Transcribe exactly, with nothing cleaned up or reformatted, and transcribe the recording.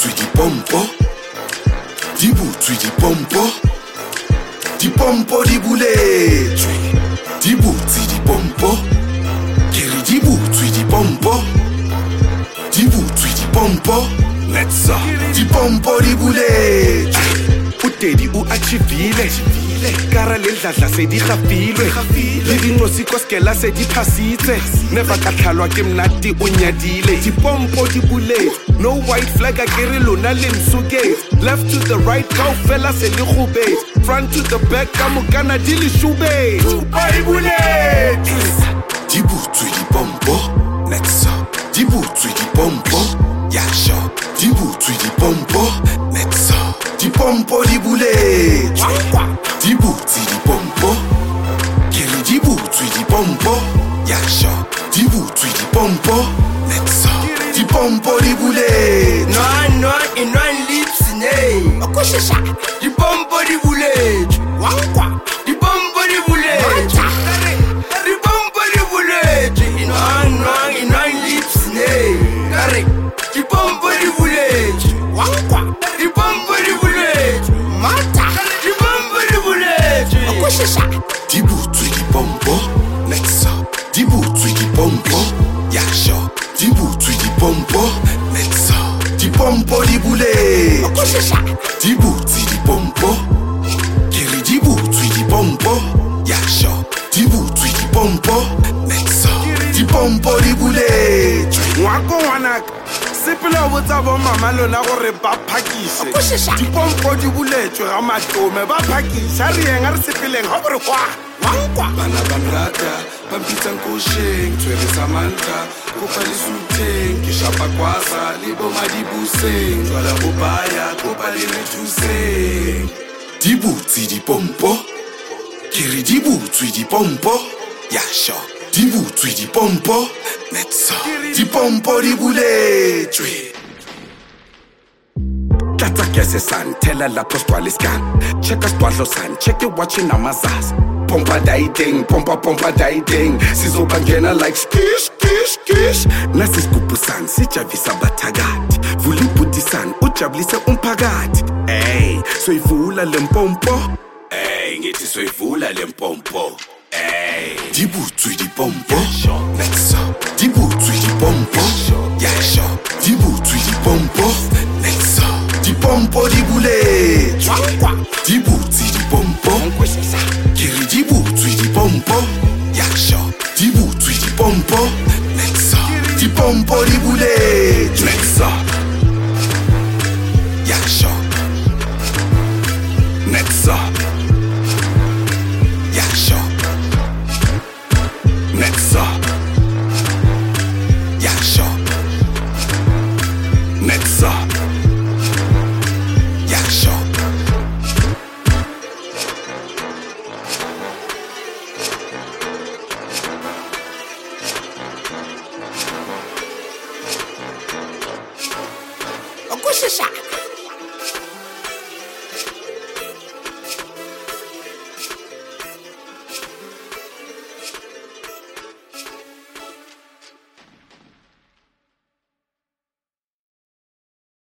butswe dipompo, di butswe dipompo, dipompo di buletswe, di butswe dipompo, ke re di butswe dipompo, di butswe dipompo, let's go, dipompo di buletswe. Utedi u achievile kara le dladla se di gafilwe le dinqosi koskela se di phasitse never ka tlhalwa ke mnati o nyadile dipompo di bule no white flag a kere lona le msuke left to the right go fella se le khube front to the back ka mokana di le shube di bule di butswe dipompo let's go di butswe dipompo ya sho di butswe dipompo let's go dipompo di buletswe di butswe dipompo ke re di butswe dipompo ya sho di butswe dipompo let's go dipompo di buletswe no no in one lips ne akushesha dipompo di buletswe wankwa dipompo di buletswe dipompo di buletswe in one no in one lips ne kare dipompo di buletswe wankwa dipompo di buletswe mata dipompo di buletswe akushesha di butswe dipompo let's go di butswe dipompo ya sho di butswe dipompo let's go dipompo di buletswe akushesha di butswe dipompo ke re di butswe dipompo ya sho di butswe dipompo let's go dipompo di buletswe ngwako ngwanaka sepela botsa bo mama lona gore ba phakise dipompo di buletswe ga matome ba phakisa re yeng a re sepeleng ga gore kwa wankwa bana ba nrata ba mpitsang kosheng tshwere sa mantla kopa le sutheng ke shapa kwasa le bo madibuseng jwala go baya kopa le re thuseng di butswe dipompo ke re di butswe dipompo ya sho di butswe dipompo let's go dipompo di buletswe tlatsa kese san thela lapho sgwale scan checka sgwadlo san check it watching amazas pompa dating pompa pompa dating sizobangena like skish skish skish nasisigubhu san sijavisa bathakathi vula ibhuti san ujabulise umphakathi hey soyivula lempompo hey ngithi soyivula lempompo hey di butswe dipompo let's go di butswe dipompo ya sho di butswe dipompo let's go dipompo di buletswe di butswe dipompo ke re di butswe dipompo ya sho di butswe dipompo let's go dipompo di buletswe let's go ya sho let's go ya sho let's go ya sho let's go ya sho akushesha